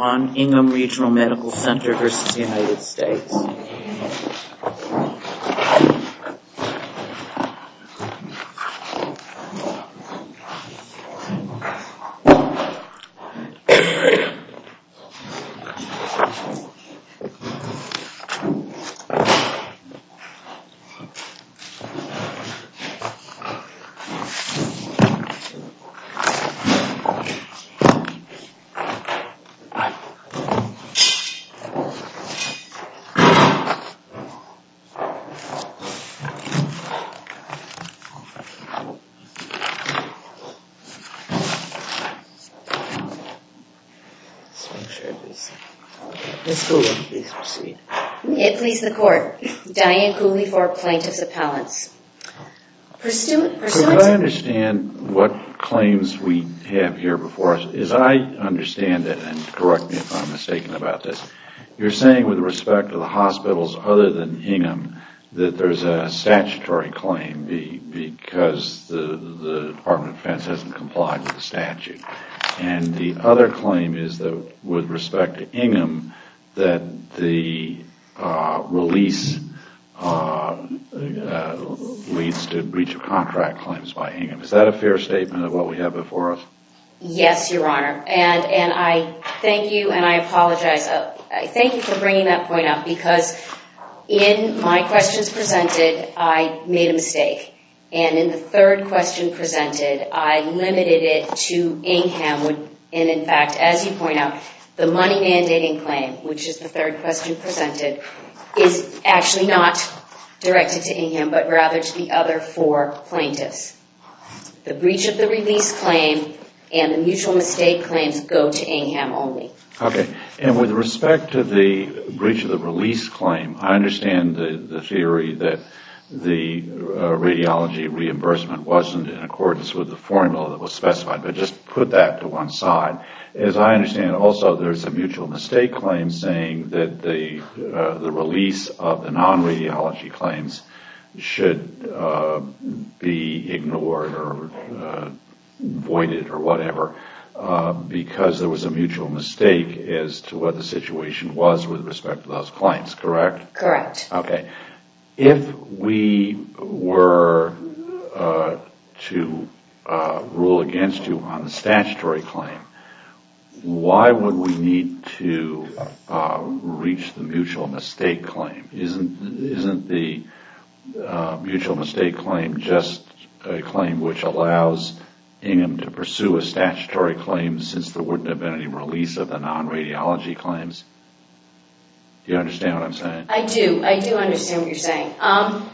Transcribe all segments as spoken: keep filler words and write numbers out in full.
on Ingham Regional Medical Center versus United States. Miz Cooley, please proceed. May it please the Court. Diane Cooley for Plaintiffs' Appellants. Pursuant, pursuant Could I understand what claims we have here before us? As I understand it, and correct me if I'm mistaken about this, you're saying with respect to the hospitals other than Ingham that there's a statutory claim be, because the, the Department of Defense hasn't complied with the statute. And the other claim is that with respect to Ingham, that the uh, release uh, uh, leads to breach of contract claims by Ingham. Is that a fair statement of what we have before us? Yes, Your Honor. And and I thank you and I apologize. Uh, I thank you for bringing that point up because in my questions presented, I made a mistake. And in the third question presented, I limited it to Ingham. And in fact, as you point out, the money mandating claim, which is the third question presented, is actually not directed to Ingham, but rather to the other four plaintiffs. The breach of the release claim and the mutual mistake claims go to Ingham only. Okay. And with respect to the breach of the release claim, I understand the, the theory that the uh, radiology reimbursement wasn't in accordance with the formula that was specified, but just put that to one side. As I understand, also there's a mutual mistake claim saying that the uh, the release of the non-radiology claims should uh, be ignored or uh, voided or whatever uh, because there was a mutual mistake as to what the situation was with respect to those claims, correct? Correct. Okay. If we were uh, to uh, rule against you on the statutory claim, why would we need to uh, reach the mutual mistake claim? Isn't isn't the uh, mutual mistake claim just a claim which allows Ingham to pursue a statutory claim since there wouldn't have been any release of the non-radiology claims? Do you understand what I'm saying? I do. I do understand what you're saying. Um,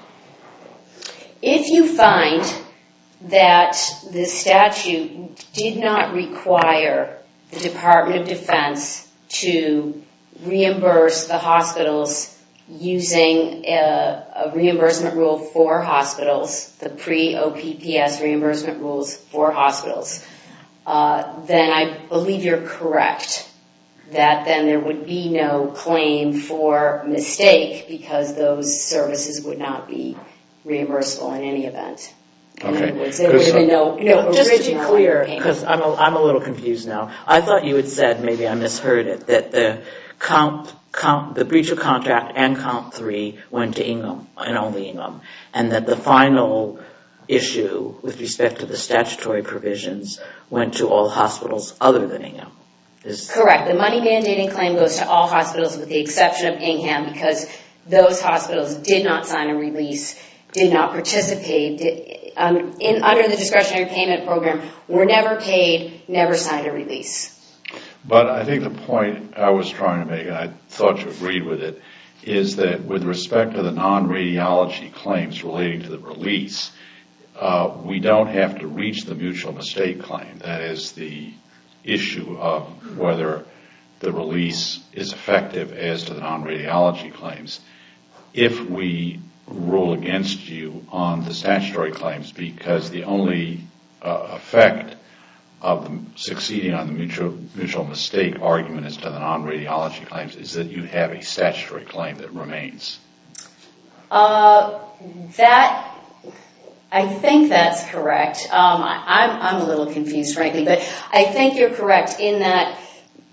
if you find that the statute did not require the Department of Defense to reimburse the hospitals using a, a reimbursement rule for hospitals, the pre-O P P S reimbursement rules for hospitals, uh, then I believe you're correct that then there would be no claim for mistake because those services would not be reimbursable in any event. In Okay. other words, there would have been no, no Just to be original clear, payment. because I'm a, I'm a little confused now. I thought you had said, maybe I misheard it, that the count, count, the breach of contract and count three went to Ingham and only Ingham, and that the final issue with respect to the statutory provisions went to all hospitals other than Ingham. Is Correct. The money mandating claim goes to all hospitals with the exception of Ingham because those hospitals did not sign a release, did not participate did, um, in under the discretionary payment program, were never paid, never signed a release. But I think the point I was trying to make, and I thought you agreed with it, is that with respect to the non-radiology claims relating to the release, uh, we don't have to reach the mutual mistake claim. That is the issue of whether the release is effective as to the non-radiology claims if we rule against you on the statutory claims, because the only uh, effect of the succeeding on the mutual, mutual mistake argument as to the non-radiology claims is that you have a statutory claim that remains. Uh, that, I think that's correct. Um, I, I'm, I'm a little confused, frankly, but I think you're correct in that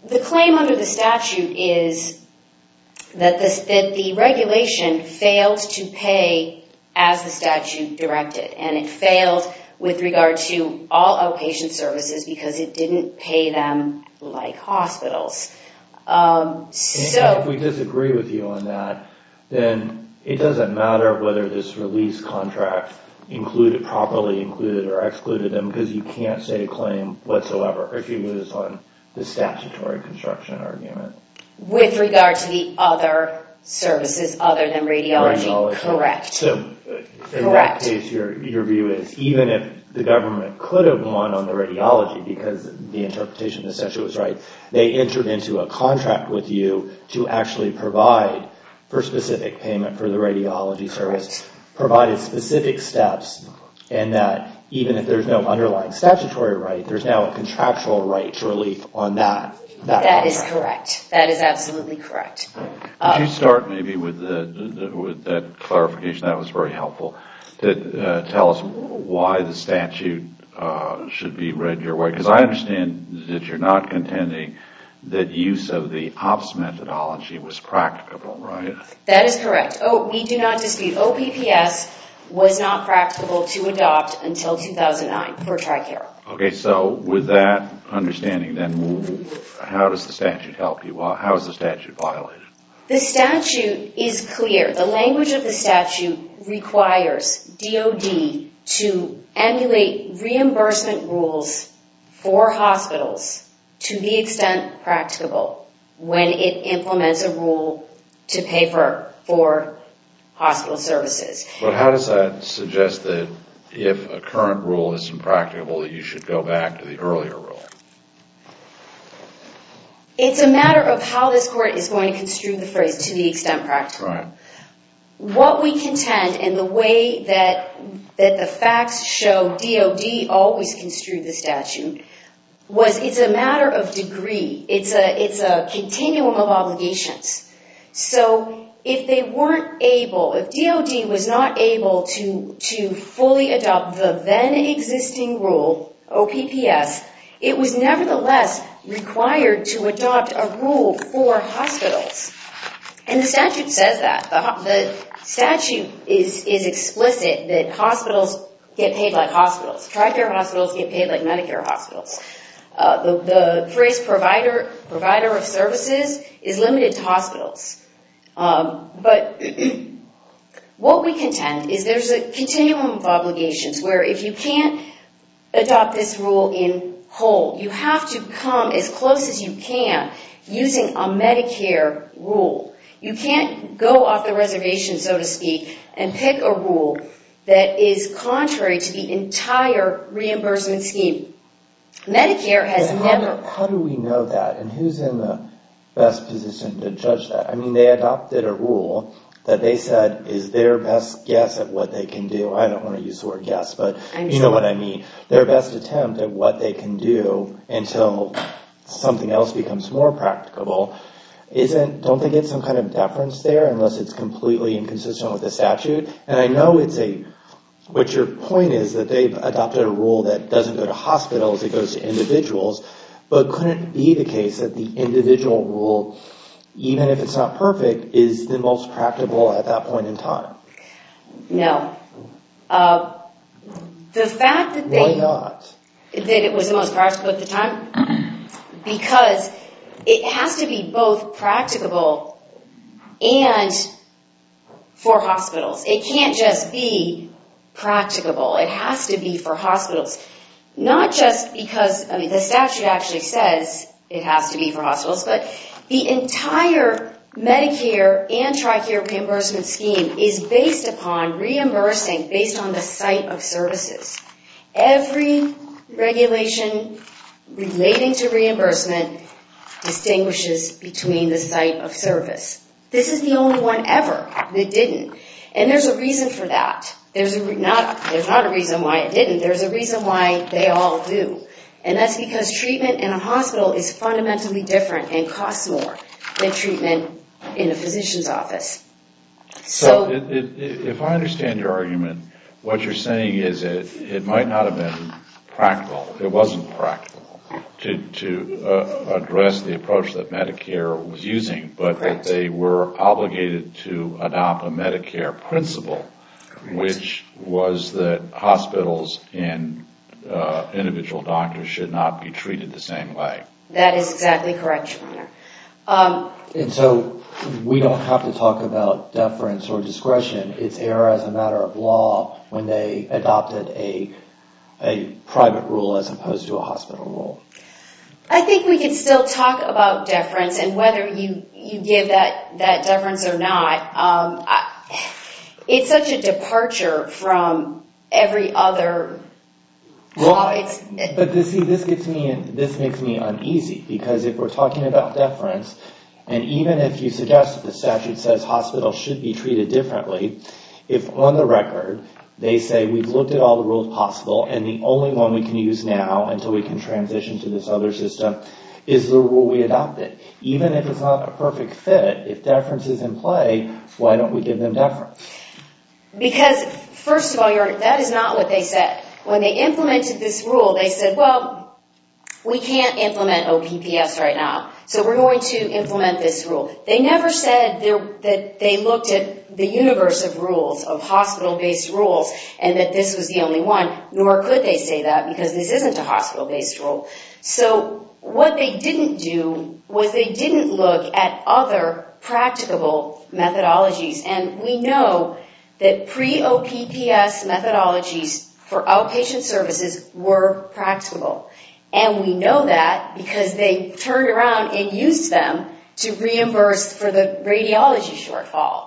the claim under the statute is that, this, that the regulation failed to pay as the statute directed, and it failed with regard to all outpatient services because it didn't pay them like hospitals. Um, so and if we disagree with you on that, then it doesn't matter whether this release contract included, properly included or excluded them, because you can't state a claim whatsoever if you lose on the statutory construction argument. With regard to the other services other than radiology, Radiology. correct. So in Correct. that case, your, your view is even if the government could have won on the radiology because the interpretation of the statute was right, they entered into a contract with you to actually provide for specific payment for the radiology service, Correct. provided specific steps, and that even if there's no underlying statutory right, there's now a contractual right to relief on that. That, That is contract. correct. That is absolutely correct. Could Uh, you start maybe with, the, the, with that clarification? That was very helpful. To uh, tell us why the statute uh, should be read your way. Because I understand that you're not contending that use of the OPS methodology was practicable, right? That is correct. Oh, we do not dispute. O P P S was not practicable to adopt until two thousand nine for TRICARE. Okay, so with that understanding, then how does the statute help you? How is the statute violated? The statute is clear. The language of the statute requires D O D to emulate reimbursement rules for hospitals to the extent practicable when it implements a rule to pay for, for hospital services. But how does that suggest that if a current rule isn't practicable, that you should go back to the earlier rule? It's a matter of how this court is going to construe the phrase to the extent practicable. Right. What we contend and the way that that the facts show D O D always construed the statute was it's a matter of degree. It's a it's a continuum of obligations. So if they weren't able, if D O D was not able to to fully adopt the then existing rule, O P P S, it was nevertheless required to adopt a rule for hospitals. And the statute says that. The, the statute is, is explicit that hospitals get paid like hospitals. TRICARE hospitals get paid like Medicare hospitals. Uh, the, the phrase provider, provider of services is limited to hospitals. Um, but what we contend is there's a continuum of obligations where if you can't adopt this rule in whole, you have to come as close as you can using a Medicare rule. You can't go off the reservation, so to speak, and pick a rule that is contrary to the entire reimbursement scheme. Medicare has how never... Do, how do we know that? And who's in the best position to judge that? I mean, they adopted a rule that they said is their best guess at what they can do. I don't want to use the word guess, but I'm you sure. know what I mean. Their best attempt at what they can do until something else becomes more practicable. Isn't, don't they get some kind of deference there unless it's completely inconsistent with the statute? And I know it's a, what your point is that they've adopted a rule that doesn't go to hospitals, it goes to individuals, but couldn't it be the case that the individual rule, even if it's not perfect, is the most practicable at that point in time? No. Uh, the fact that they... Why not? That it was the most practical at the time? Because it has to be both practicable and for hospitals. It can't just be practicable. It has to be for hospitals. Not just because, I mean, the statute actually says it has to be for hospitals, but the entire Medicare and TRICARE reimbursement scheme is based upon reimbursing based on the site of services. Every regulation relating to reimbursement distinguishes between the site of service. This is the only one ever that didn't. And there's a reason for that. There's a re- not there's not a reason why it didn't. There's a reason why they all do. And that's because treatment in a hospital is fundamentally different and costs more than treatment in a physician's office. So, So, it, it, if I understand your argument, what you're saying is it, it might not have been practical. It wasn't practical. to, to uh, address the approach that Medicare was using, but Correct. that they were obligated to adopt a Medicare principle, Correct. which was that hospitals and uh, individual doctors should not be treated the same way. That is exactly correct, Your Honor. Um, And so we don't have to talk about deference or discretion. It's error as a matter of law when they adopted a a private rule as opposed to a hospital rule. I think we could still talk about deference and whether you, you give that, that deference or not. Um, I, it's such a departure from every other. Well, uh, it's, but this, see, this gets me in, this makes me uneasy because if we're talking about deference, and even if you suggest that the statute says hospitals should be treated differently, if on the record they say we've looked at all the rules possible and the only one we can use now until we can transition to this other system is the rule we adopted. Even if it's not a perfect fit, if deference is in play, why don't we give them deference? Because, first of all, Your Honor, that is not what they said. When they implemented this rule, they said, well, we can't implement O P P S right now, so we're going to implement this rule. They never said that they looked at the universe of rules, of hospital-based rules, and that this was the only one, nor could they say that because this isn't a hospital-based rule. So what they didn't do was they didn't look at other practicable methodologies, and we know that pre-O P P S methodologies for outpatient services were practicable. And we know that because they turned around and used them to reimburse for the radiology shortfall.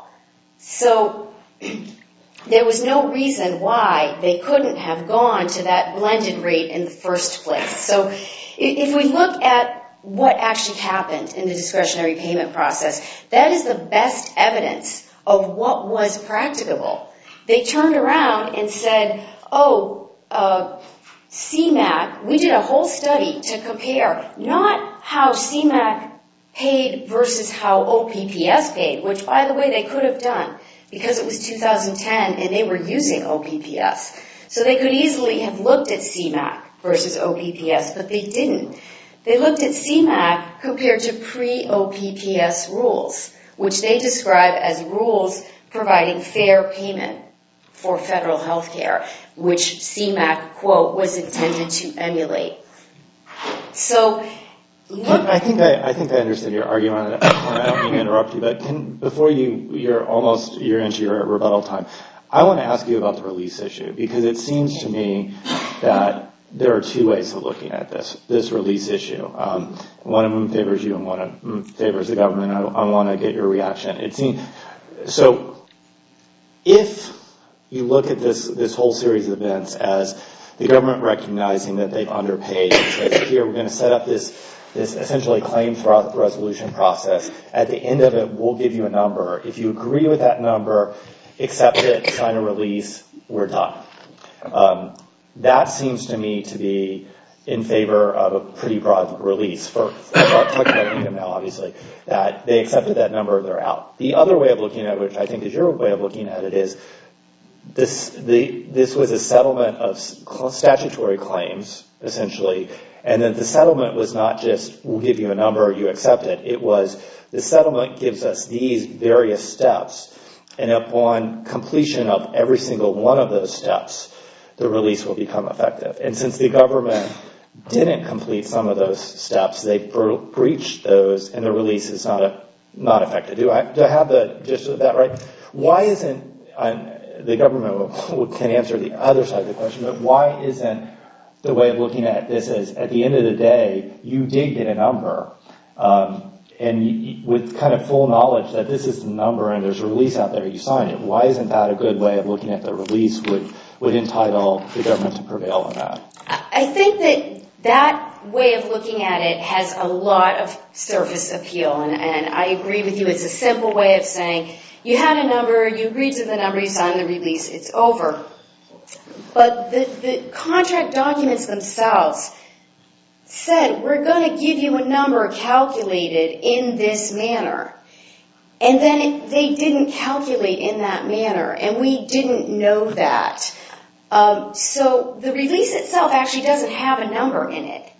So there was no reason why they couldn't have gone to that blended rate in the first place. So if we look at what actually happened in the discretionary payment process, that is the best evidence of what was practicable. They turned around and said, oh, uh, C MAC, we did a whole study to compare not how C MAC paid versus how O P P S paid, which, by the way, they could have done because it was two thousand ten and they were using O P P S. So they could easily have looked at C MAC versus O P P S, but they didn't. They looked at C MAC compared to pre-O P P S rules, which they describe as rules providing fair payment for federal health care, which C MAC, quote, was intended to emulate. So, look. I think I, I think I understand your argument. I don't mean to interrupt you, but can, before you, you're almost, you're into your rebuttal time, I want to ask you about the release issue, because it seems to me that there are two ways of looking at this, this release issue. Um, one of them favors you and one of them favors the government. I, I want to get your reaction. It seems, so if you look at this, this whole series of events as the government recognizing that they've underpaid, and says, here, we're going to set up this, this essentially claims resolution process. At the end of it, we'll give you a number. If you agree with that number, accept it, sign a release, we're done. Um, that seems to me to be in favor of a pretty broad release. For, I'm talking about Ingham now, obviously, that they accepted that number, they're out. The other way of looking at it, which I think is your way of looking at it, is This the this was a settlement of statutory claims, essentially, and that the settlement was not just, we'll give you a number, you accept it. It was, the settlement gives us these various steps, and upon completion of every single one of those steps, the release will become effective. And since the government didn't complete some of those steps, they bre- breached those, and the release is not a, not effective. Do I, do I have the gist of that right? Why isn't... I'm, the government can answer the other side of the question, but why isn't the way of looking at this is, at the end of the day, you did get a number, um, and you, with kind of full knowledge that this is the number and there's a release out there, you sign it. Why isn't that a good way of looking at the release would, would entitle the government to prevail on that? I think that that way of looking at it has a lot of surface appeal, and, and I agree with you. It's a simple way of saying, you had a number, you agreed to the number, you signed the release, it's over. But the, the contract documents themselves said, we're going to give you a number calculated in this manner. And then it, they didn't calculate in that manner, and we didn't know that. Um, so the release itself actually doesn't have a number in it.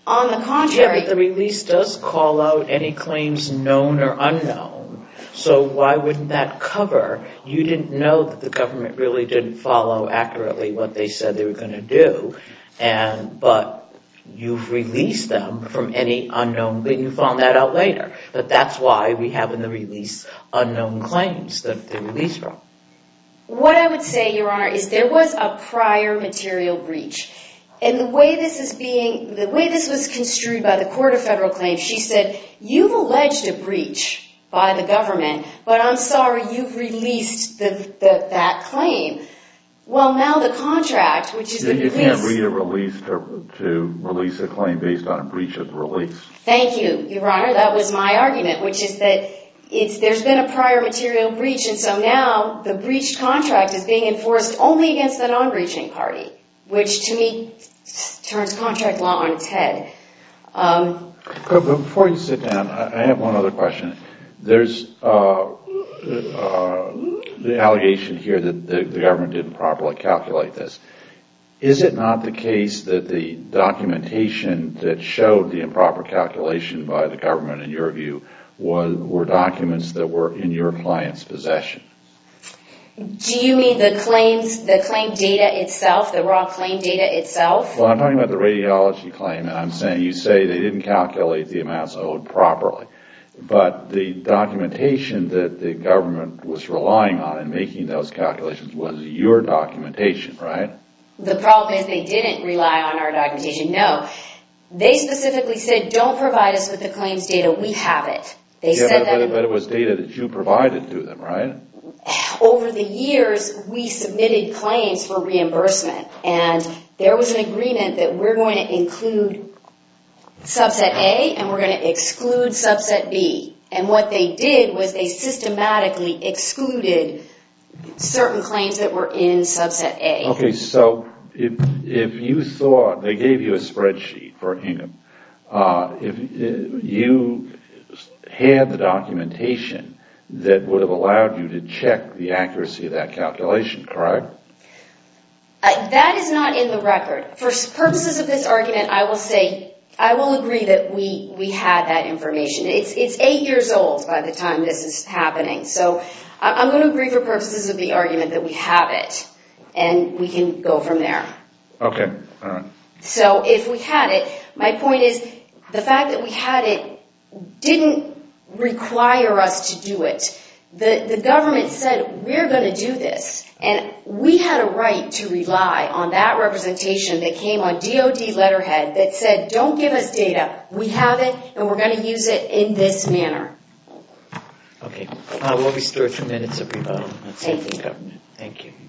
On the Yeah, contrary. but the release does call out any claims known or unknown. So why wouldn't that cover? You didn't know that the government really didn't follow accurately what they said they were going to do, and but you've released them from any unknown, but you found that out later. But that's why we have in the release unknown claims that they released from. What I would say, Your Honor, is there was a prior material breach. And the way this is being, the way this was construed by the Court of Federal Claims, she said, you've alleged a breach by the government, but I'm sorry, you've released the, the, that claim. Well, now the contract, which is you, the you release... You can't read a release to, to release a claim based on a breach of the release. Thank you, Your Honor. That was my argument, which is that it's, there's been a prior material breach, and so now the breached contract is being enforced only against the non-breaching party, which to me turns contract law on its head. Um, but before you sit down, I have one other question. There's uh, uh, the allegation here that the, the government didn't properly calculate this. Is it not the case that the documentation that showed the improper calculation by the government, in your view, was, were documents that were in your client's possession? Do you mean the claims, the claim data itself, the raw claim data itself? Well, I'm talking about the radiology claim, and I'm saying you say they didn't calculate the amounts owed properly. But the documentation that the government was relying on in making those calculations was your documentation, right? The problem is they didn't rely on our documentation. No. They specifically said, don't provide us with the claims data. We have it. They yeah, said but, that. But, but it was data that you provided to them, right? Over the years, we submitted claims for reimbursement, and there was an agreement that we're going to include subset A and we're going to exclude subset B. And what they did was they systematically excluded certain claims that were in subset A. Okay, so if if you thought they gave you a spreadsheet for Ingham, uh, if, if you had the documentation that would have allowed you to check the accuracy of that calculation, correct? Uh, that is not in the record. For purposes of this argument, I will say, I will agree that we, we had that information. It's, it's eight years old by the time this is happening. So I'm going to agree for purposes of the argument that we have it, and we can go from there. Okay, all right. So if we had it, my point is the fact that we had it didn't require us to do it. The, the government said, we're going to do this. And we had a right to rely on that representation that came on D O D letterhead that said, don't give us data. We have it, and we're going to use it in this manner. Okay. Uh, we'll restore two minutes of rebuttal. That's Thank it, you. government. Thank you.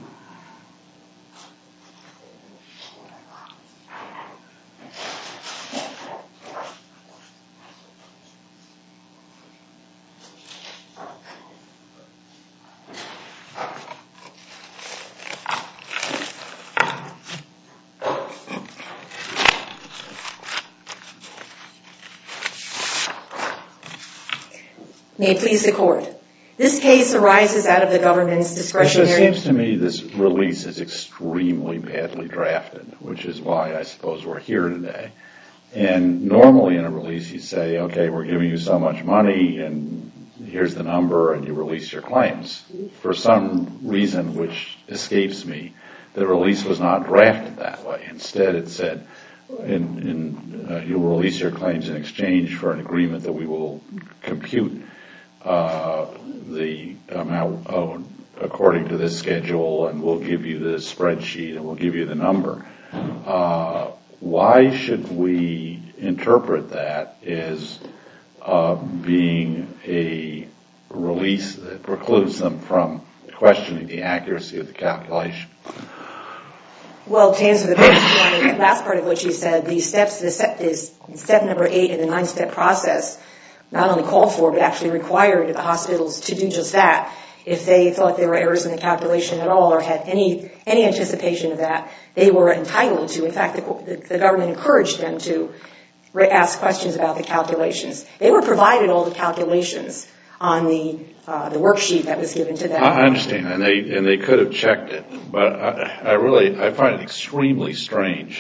May it please the Court. This case arises out of the government's discretionary... It seems to me this release is extremely badly drafted, which is why I suppose we're here today. And normally in a release you say, okay, we're giving you so much money and here's the number and you release your claims. For some reason which escapes me, the release was not drafted that way. Instead it said, in, in, uh, you will release your claims in exchange for an agreement that we will compute uh, the amount owed according to this schedule, and we'll give you the spreadsheet and we'll give you the number. Uh, why should we interpret that as uh, being a release that precludes them from questioning the accuracy of the calculation? Well, to answer the question, the last part of what you said, the steps, the step is step number eight in the nine-step process, not only called for, but actually required the hospitals to do just that. If they thought there were errors in the calculation at all or had any any anticipation of that, they were entitled to. In fact, the, the, the government encouraged them to re- ask questions about the calculations. They were provided all the calculations on the uh, the worksheet that was given to them. I understand, and they and they could have checked it, but I, I really I find it extremely strange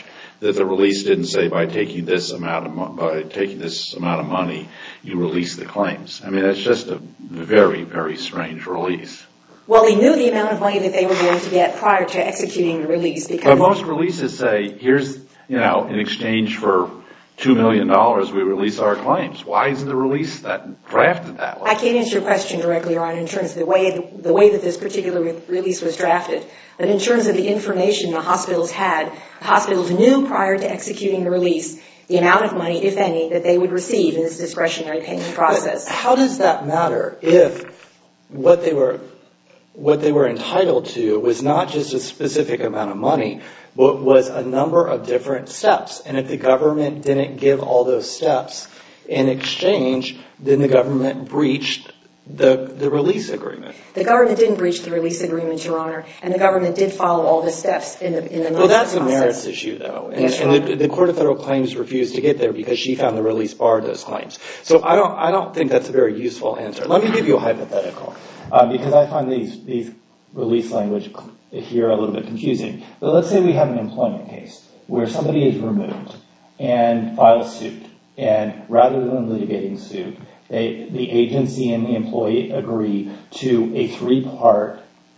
that the release didn't say by taking this amount of mo- by taking this amount of money, you release the claims. I mean, it's just a very, very strange release. Well, they knew the amount of money that they were going to get prior to executing the release. Because but most releases say, here's, you know, in exchange for two million dollars, we release our claims. Why isn't the release that drafted that way? I can't answer your question directly, Your Honor, in terms of the way the, the way that this particular re- release was drafted. But in terms of the information the hospitals had, the hospitals knew prior to executing the release the amount of money, if any, that they would receive in this discretionary payment process. But how does that matter if what they were what they were entitled to was not just a specific amount of money, but was a number of different steps? And if the government didn't give all those steps in exchange, then the government breached the the release agreement. The government didn't breach the release agreement, Your Honor, and the government did follow all the steps in the in the Well, that's process. a merits issue, though, and, Yes, and the, the Court of Federal Claims refused to get there because she found the release barred those claims. So I don't I don't think that's a very useful answer. Let me give you a hypothetical, uh, because I find these these release language here a little bit confusing. But let's say we have an employment case where somebody is removed and files suit, and rather than litigating suit, They, the agency and the employee agree to a three-part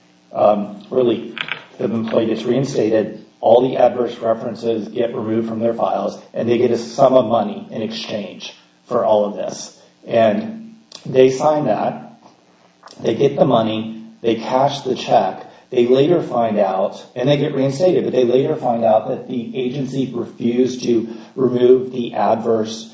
um, relief. The employee gets reinstated, all the adverse references get removed from their files, and they get a sum of money in exchange for all of this. And they sign that, they get the money, they cash the check, they later find out, and they get reinstated, but they later find out that the agency refused to remove the adverse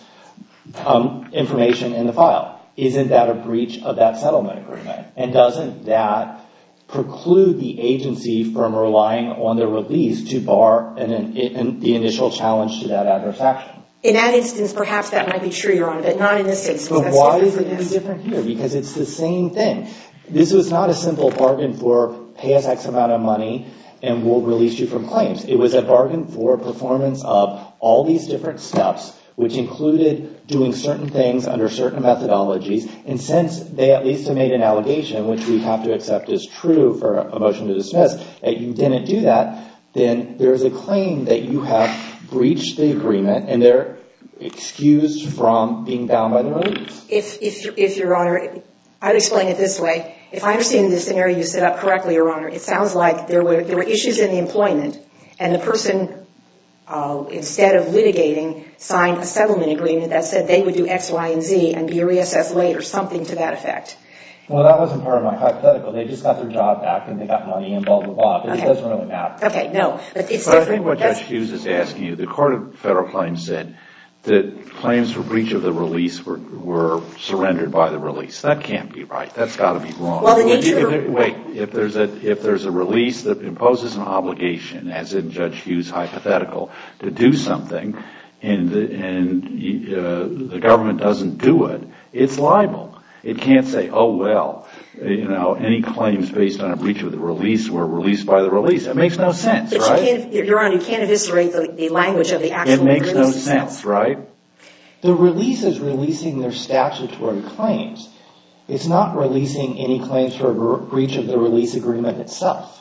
Um, information in the file. Isn't that a breach of that settlement agreement? And doesn't that preclude the agency from relying on the release to bar an, an, an, the initial challenge to that adverse action? In that instance, perhaps that might be true, Your Honor, but not in this instance. But That's why different is it from any this. different here? Because it's the same thing. This was not a simple bargain for pay us X amount of money and we'll release you from claims. It was a bargain for performance of all these different steps, which included doing certain things under certain methodologies. And since they at least have made an allegation, which we have to accept as true for a motion to dismiss, that you didn't do that, then there's a claim that you have breached the agreement and they're excused from being bound by the release. If, if, if Your Honor, I'd explain it this way. If I understand the scenario you set up correctly, Your Honor, it sounds like there were there were issues in the employment, and the person, uh, instead of litigating, signed a settlement agreement that said they would do X, Y, and Z and be reassessed later, something to that effect. Well, that wasn't part of my hypothetical. They just got their job back and they got money and blah, blah, blah. But Okay. it doesn't really matter. Okay, no, but it's But I different. think what That's- Judge Hughes is asking you, the Court of Federal Claims said that claims for breach of the release were, were surrendered by the release. That can't be right. That's got to be wrong. Well, the nature if of- there, wait, if there's a if there's a release that imposes an obligation, as in Judge Hughes' hypothetical, to do something, and the, and uh, the government doesn't do it, it's liable. It can't say, oh well, you know, any claims based on a breach of the release were released by the release. It makes no sense, But right? you can't, Your Honor, you can't eviscerate the, the language of the actual It makes no release itself. sense, right? The release is releasing their statutory claims. It's not releasing any claims for a bre- breach of the release agreement itself.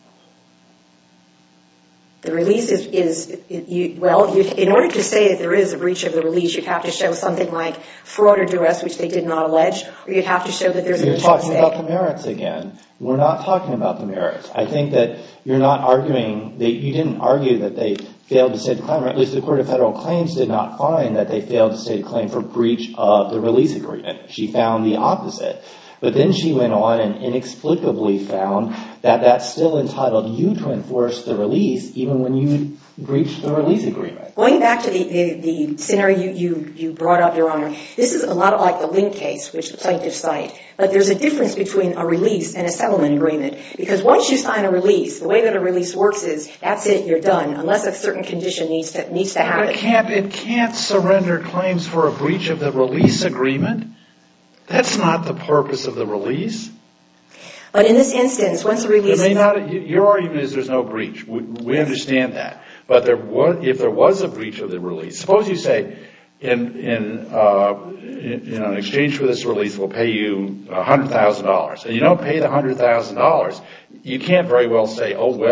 The release is, is you, well, you, in order to say that there is a breach of the release, you'd have to show something like fraud or duress, which they did not allege, or you'd have to show that there's an You're initial talking mistake. about the merits again. We're not talking about the merits. I think that you're not arguing, that you didn't argue that they failed to state a claim, or at least the Court of Federal Claims did not find that they failed to state a claim for breach of the release agreement. She found the opposite. But then she went on and inexplicably found that that still entitled you to enforce the release even when you breached the release agreement. Going back to the, the, the scenario you, you, you brought up, Your Honor, this is a lot like the Link case, which the plaintiffs cite. But there's a difference between a release and a settlement agreement. Because once you sign a release, the way that a release works is, that's it, you're done, unless a certain condition needs to, needs to happen. It can't, it can't surrender claims for a breach of the release agreement. That's not the purpose of the release. But in this instance, once a There release... may not, your argument is there's no breach. We, we understand that. But there was, if there was a breach of the release, suppose you say, in, in, uh, in, you know, in exchange for this release, we'll pay you one hundred thousand dollars. And you don't pay the one hundred thousand dollars, you can't very well say, oh, well,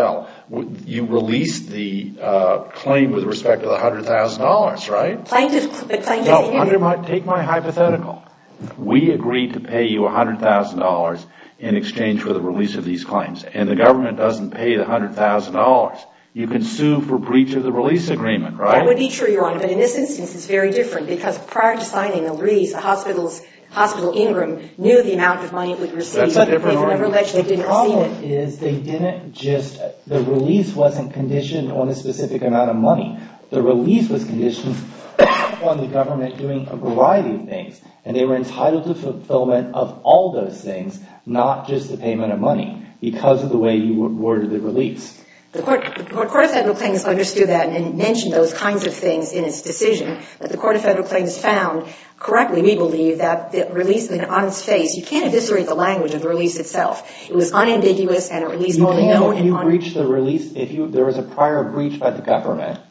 you released the uh, claim with respect to the one hundred thousand dollars, right? Plaintiff, but plaintiff. No, under my, take my hypothetical. We agreed to pay you one hundred thousand dollars in exchange for the release of these claims, and the government doesn't pay the one hundred thousand dollars. You can sue for breach of the release agreement, right? That would be true, Your Honor, but in this instance it's very different because prior to signing the release, the hospital's Hospital Ingram knew the amount of money it would receive. That's a different They've never alleged they didn't The problem receive it. is they didn't just, the release wasn't conditioned on a specific amount of money. The release was conditioned on the government doing a variety of things, and they were entitled to fulfillment of all those things, not just the payment of money, because of the way you worded the release. The Court, the Court of Federal Claims understood that and mentioned those kinds of things in its decision, but the Court of Federal Claims found, correctly we believe, that the release on its face, you can't eviscerate the language of the release itself. It was unambiguous and a release You only can known if you on... breach the release, if you, there was a prior breach by the government.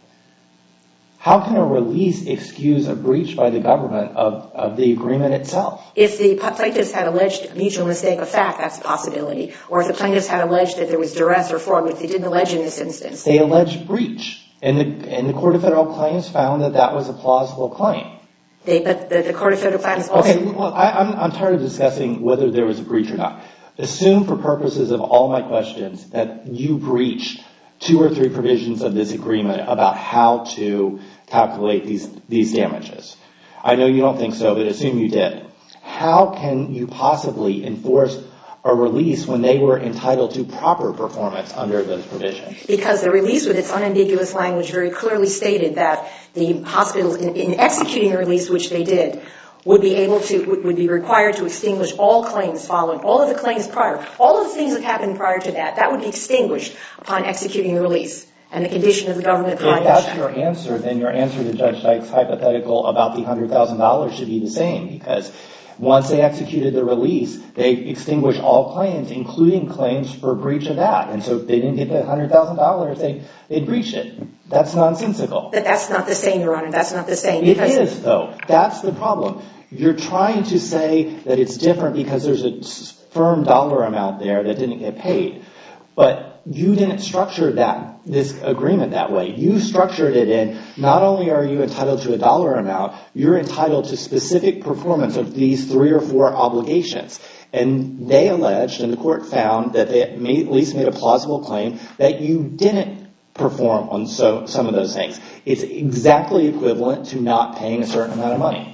How can a release excuse a breach by the government of, of the agreement itself? If the plaintiffs had alleged mutual mistake of fact, that's a possibility. Or if the plaintiffs had alleged that there was duress or fraud, which they didn't allege in this instance. They alleged breach, and the, and the Court of Federal Claims found that that was a plausible claim. They, but the, the Court of Federal Claims also... Okay, well, I, I'm, I'm tired of discussing whether there was a breach or not. Assume for purposes of all my questions that you breached two or three provisions of this agreement about how to calculate these, these damages. I know you don't think so, but assume you did. How can you possibly enforce a release when they were entitled to proper performance under those provisions? Because the release with its unambiguous language very clearly stated that the hospitals, in, in executing the release, which they did, would be able to, would, would be required to extinguish all claims following, all of the claims prior, all of the things that happened prior to that, that would be extinguished upon executing the release. And the condition of the government... If that's your answer, then your answer to Judge Dyke's hypothetical about the one hundred thousand dollars should be the same, because once they executed the release, they extinguished all claims, including claims for breach of that. And so if they didn't get the one hundred thousand dollars, they, they'd breach it. That's nonsensical. But that's not the same, Your Honor. That's not the same. It is, though. That's the problem. You're trying to say that it's different because there's a firm dollar amount there that didn't get paid. But you didn't structure that this agreement that way. You structured it in, not only are you entitled to a dollar amount, you're entitled to specific performance of these three or four obligations. And they alleged, and the court found, that they at least made a plausible claim that you didn't perform on so, some of those things. It's exactly equivalent to not paying a certain amount of money.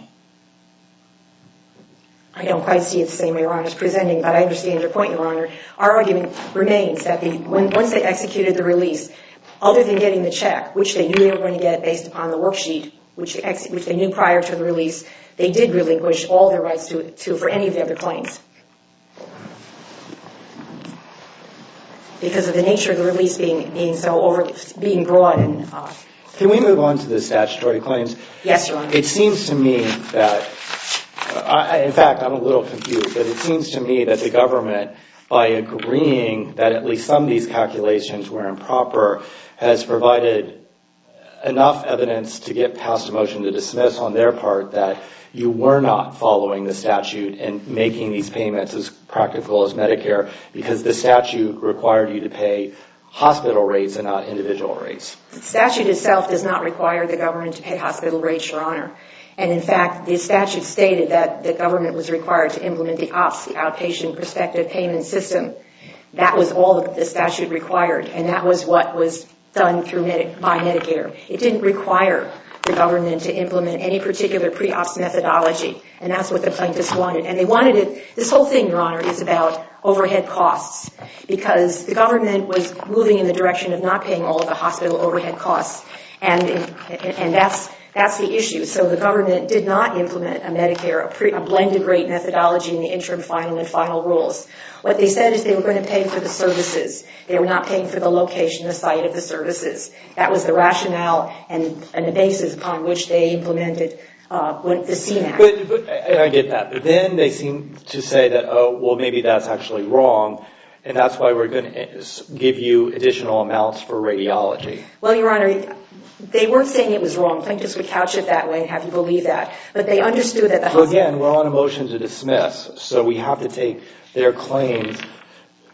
I don't quite see it the same way Your Honor is presenting, but I understand your point, Your Honor. Our argument remains that the, when, once they executed the release, other than getting the check, which they knew they were going to get based upon the worksheet, which, ex, which they knew prior to the release, they did relinquish all their rights to, to for any of the other claims. Because of the nature of the release being, being so over, being broad and... Uh, Can we move on to the statutory claims? Yes, Your Honor. It seems to me that... I, in fact, I'm a little confused, but it seems to me that the government, by agreeing that at least some of these calculations were improper, has provided enough evidence to get past a motion to dismiss on their part that you were not following the statute and making these payments as practical as Medicare, because the statute required you to pay hospital rates and not individual rates. The statute itself does not require the government to pay hospital rates, Your Honor. And in fact, the statute stated that the government was required to implement the O P S, the Outpatient Prospective Payment System. That was all that the statute required, and that was what was done through Medi- by Medicare. It didn't require the government to implement any particular pre-O P S methodology, and that's what the plaintiffs wanted. And they wanted it, this whole thing, Your Honor, is about overhead costs, because the government was moving in the direction of not paying all of the hospital overhead costs, and, and that's That's the issue. So the government did not implement a Medicare, a, pre, a blended rate methodology in the interim, final, and final rules. What they said is they were going to pay for the services. They were not paying for the location, the site of the services. That was the rationale and, and the basis upon which they implemented uh, the C M A C. But, but I get that. But then they seem to say that, oh, well, maybe that's actually wrong, and that's why we're going to give you additional amounts for radiology. Well, Your Honor, they weren't saying it was wrong. Plaintiffs would couch it that way and have you believe that. But they understood that the So again, we're on a motion to dismiss, so we have to take their claims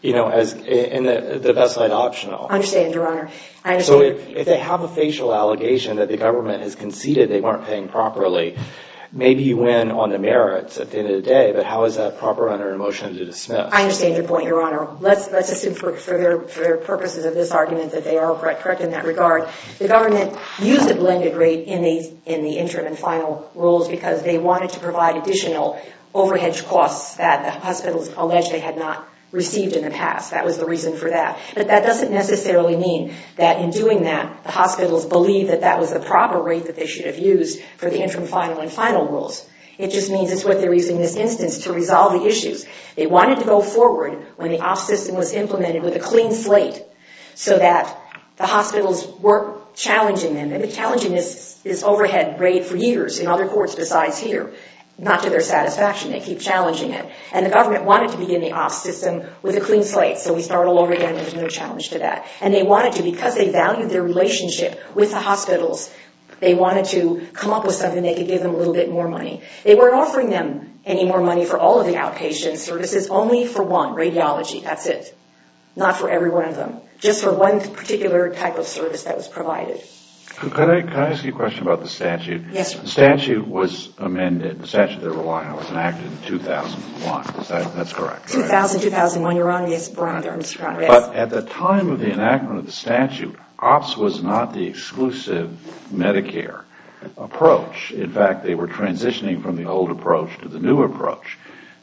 you know, as in the, the best light optional. I understand, Your Honor. I understand. So if, if they have a facial allegation that the government has conceded they weren't paying properly, maybe you win on the merits at the end of the day, but how is that proper under a motion to dismiss? I understand your point, Your Honor. Let's let's assume for, for, their, for their purposes of this argument that they are correct, correct in that regard. The government used a blended rate in the, in the interim and final rules because they wanted to provide additional overhead costs that the hospitals alleged they had not received in the past. That was the reason for that. But that doesn't necessarily mean that in doing that, the hospitals believe that that was the proper rate that they should have used for the interim, final, and final rules. It just means it's what they're using in this instance to resolve the issues. They wanted to go forward when the O P S system was implemented with a clean slate so that the hospitals weren't challenging them. They've been challenging this, this overhead rate for years in other courts besides here. Not to their satisfaction. They keep challenging it. And the government wanted to begin the O P S system with a clean slate, so we start all over again. There's no challenge to that. And they wanted to, because they valued their relationship with the hospitals, they wanted to come up with something they could give them a little bit more money. They weren't offering them any more money for all of the outpatient services, only for one, radiology. That's it. Not for every one of them. Just for one particular type of service that was provided. Could I, could I ask you a question about the statute? Yes, sir. The statute was amended, the statute they're relying on was enacted in two thousand one. Is that, that's correct, right? two thousand, two thousand one, Your Honor, yes, Brian Durham's Your Honor, yes. But at the time of the enactment of the statute, O P S was not the exclusive Medicare approach. In fact, they were transitioning from the old approach to the new approach.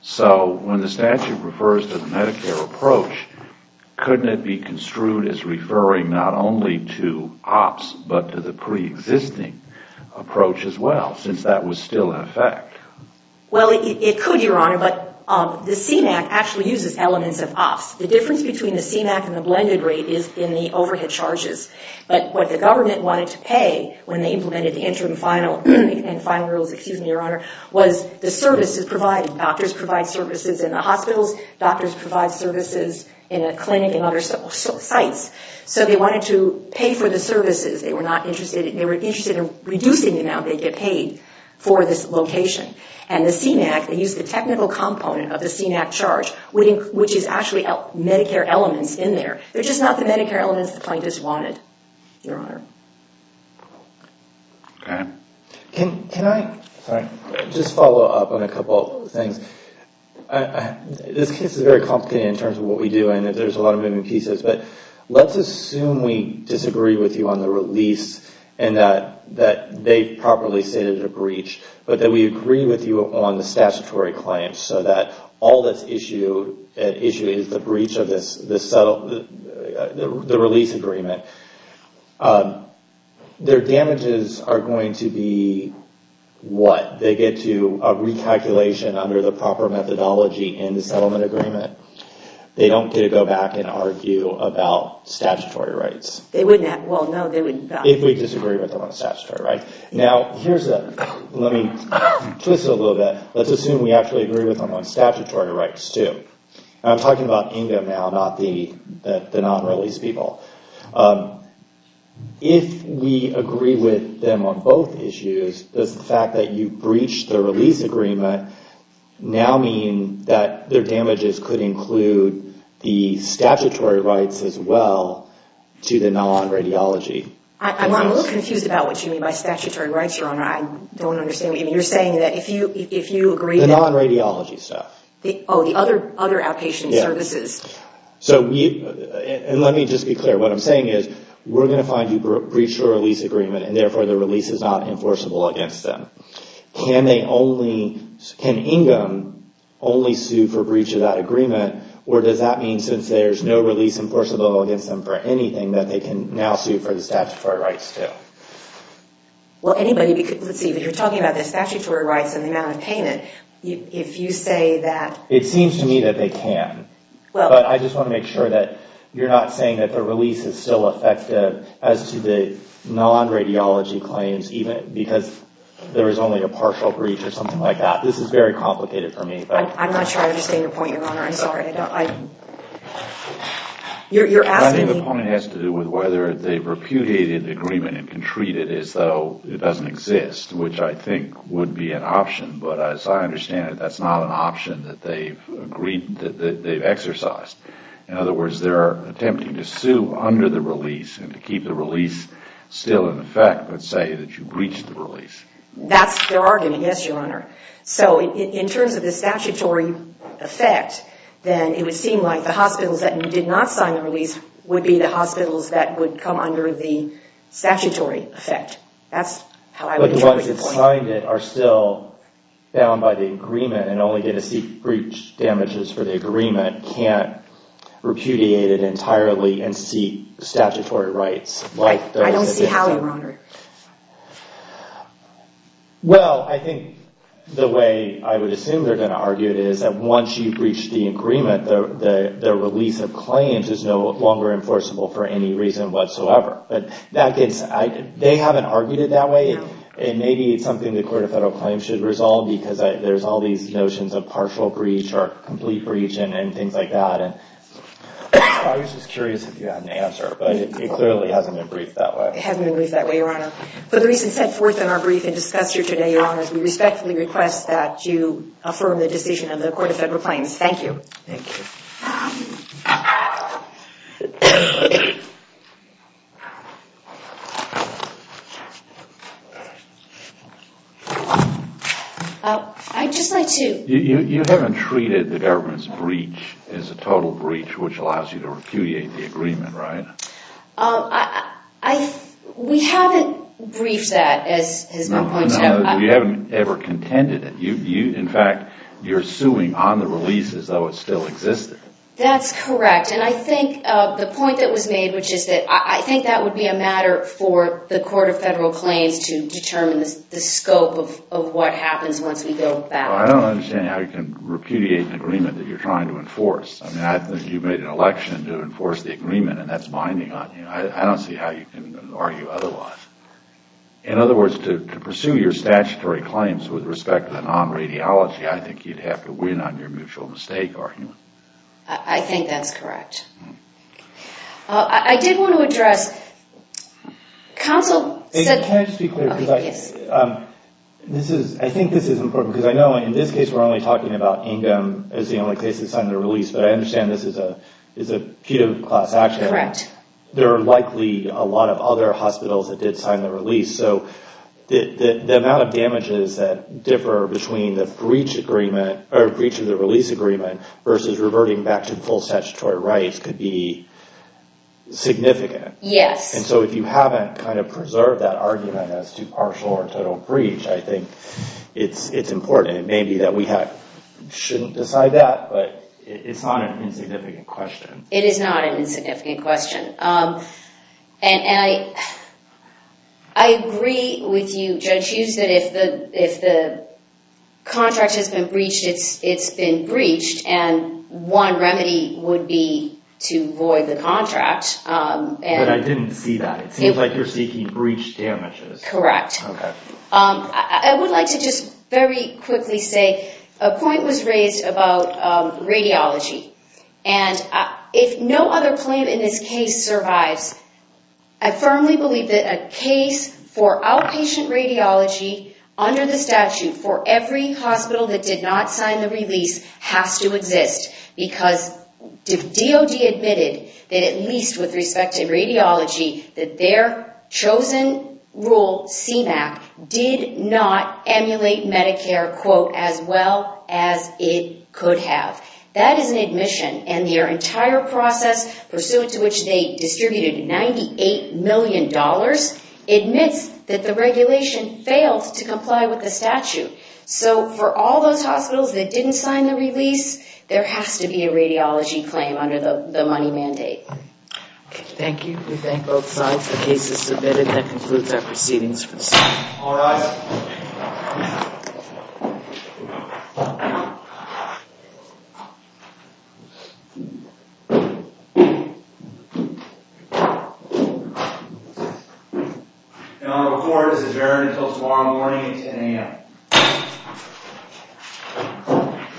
So when the statute refers to the Medicare approach, couldn't it be construed as referring not only to O P S, but to the pre-existing approach as well, since that was still in effect? Well, it, it could, Your Honor, but um, the C M A C actually uses elements of O P S. The difference between the C M A C and the blended rate is in the overhead charges. But what the government wanted to pay when they implemented the interim final and final rules, excuse me, Your Honor, was the services provided. Doctors provide services in the hospitals. Doctors provide services in a clinic and other sites. So they wanted to pay for the services. They were not interested in, they were interested in reducing the amount they get paid for this location. And the C M A C, they used the technical component of the C M A C charge, which is actually Medicare elements in there. They're just not the Medicare elements the plaintiffs wanted, Your Honor. Okay. Can, can I, sorry, just follow up on a couple of things? I, I, this case is very complicated in terms of what we do, and there's a lot of moving pieces. But let's assume we disagree with you on the release and that that they properly stated a breach, but that we agree with you on the statutory claims, so that all that's issue at issue is the breach of this this settle the, the, the release agreement. Um, their damages are going to be what? They get to a recalculation under the proper methodology in the settlement agreement. They don't get to go back and argue about statutory rights. They wouldn't have, well, no, they wouldn't. Uh, if we disagree with them on statutory rights. Now, here's a, let me twist it a little bit. Let's assume we actually agree with them on statutory rights, too. And I'm talking about Ingham now, not the, the, the non-release people. Um, if we agree with them on both issues, does the fact that you breached the release agreement now mean that their damages could include the statutory rights as well to the non-radiology? I, I'm a little confused about what you mean by statutory rights, Your Honor. I don't understand what you mean. You're saying that if you if you agree the that... The non-radiology stuff. The, oh, the other other outpatient yeah. services. So we, and let me just be clear. What I'm saying is we're going to find you breached the release agreement, and therefore the release is not enforceable against them. Can they only, can Ingham only sue for breach of that agreement, or does that mean since there's no release enforceable against them for anything that they can now sue for the statutory rights too? Well, anybody, let's see, if you're talking about the statutory rights and the amount of payment, you, if you say that... It seems to me that they can. Well, but I just want to make sure that you're not saying that the release is still effective as to the non-radiology claims, even because there is only a partial breach or something like that. This is very complicated for me. But I'm, I'm not sure I understand your point, Your Honor. I'm sorry. I don't. I, you're, you're asking I think me. the point has to do with whether they've repudiated the agreement and can treat it as though it doesn't exist, which I think would be an option. But as I understand it, that's not an option that they've agreed that, that they've exercised. In other words, they're attempting to sue under the release and to keep the release still in effect, but say that you breached the release. That's their argument, yes, Your Honor. So in, in terms of the statutory effect, then it would seem like the hospitals that did not sign the release would be the hospitals that would come under the statutory effect. That's how I would interpret the point. But the ones that signed it are still bound by the agreement and only get to seek breach damages for the agreement, can't repudiate it entirely and seek statutory rights like those. I don't that see how, sign. Your Honor. Well, I think the way I would assume they're going to argue it is that once you breach the agreement, the, the, the release of claims is no longer enforceable for any reason whatsoever. But that gets, I, they haven't argued it that way. No. And maybe it's something the Court of Federal Claims should resolve because I, there's all these notions of partial breach or complete breach and, and things like that. And I was just curious if you had an answer, but it, it clearly hasn't been briefed that way. It hasn't been briefed that way, Your Honor. For the reasons set forth in our brief and discussed here today, Your Honors, we respectfully request that you affirm the decision of the Court of Federal Claims. Thank you. Thank you. Uh, I'd just like to... You, you, you haven't treated the government's breach as a total breach, which allows you to repudiate the agreement, right? Um, I, I, we haven't briefed that, as has been No, pointed no, out. you haven't ever contended it. You, you, in fact, you're suing on the release as though it still existed. That's correct. And I think uh, the point that was made, which is that I, I think that would be a matter for the Court of Federal Claims to determine the, the scope of, of what happens once we go back. Well, I don't understand how you can repudiate an agreement that you're trying to enforce. I mean, I think you made an election to enforce the agreement, and that's binding on you. I, I don't see how you can argue otherwise. In other words, to, to pursue your statutory claims with respect to the non-radiology, I think you'd have to win on your mutual mistake argument. I think that's correct. Uh, I, I did want to address, counsel said... Can I just be clear? Okay, I, yes. um, this is, I think this is important because I know in this case we're only talking about Ingham as the only case that signed the release, but I understand this is a is a putative class action. Correct. There are likely a lot of other hospitals that did sign the release, so the, the, the amount of damages that differ between the breach agreement or breach of the release agreement versus reverting back to full statutory rights could be significant. Yes. And so if you haven't kind of preserved that argument as to partial or total breach, I think it's it's important. It may be that we have, shouldn't decide that, but it, it's not an insignificant question. It is not an insignificant question. Um, and, and I... I agree with you, Judge Hughes, that if the if the contract has been breached, it's it's been breached, and one remedy would be to void the contract. Um, and but I didn't see that. It seems it, like you're seeking breach damages. Correct. Okay. Um, I, I would like to just very quickly say a point was raised about um, radiology, and uh, if no other claim in this case survives, I firmly believe that a case for outpatient radiology under the statute for every hospital that did not sign the release has to exist, because D O D admitted that at least with respect to radiology, that their chosen rule, C MAC, did not emulate Medicare, quote, as well as it could have. That is an admission, and their entire process, pursuant to which they distributed ninety-eight million dollars, admits that the regulation failed to comply with the statute. So for all those hospitals that didn't sign the release, there has to be a radiology claim under the, the money mandate. Okay, thank you. We thank both sides. The case is submitted. That concludes our proceedings for this morning. All right. The Honorable Court is adjourned until tomorrow morning at ten a.m.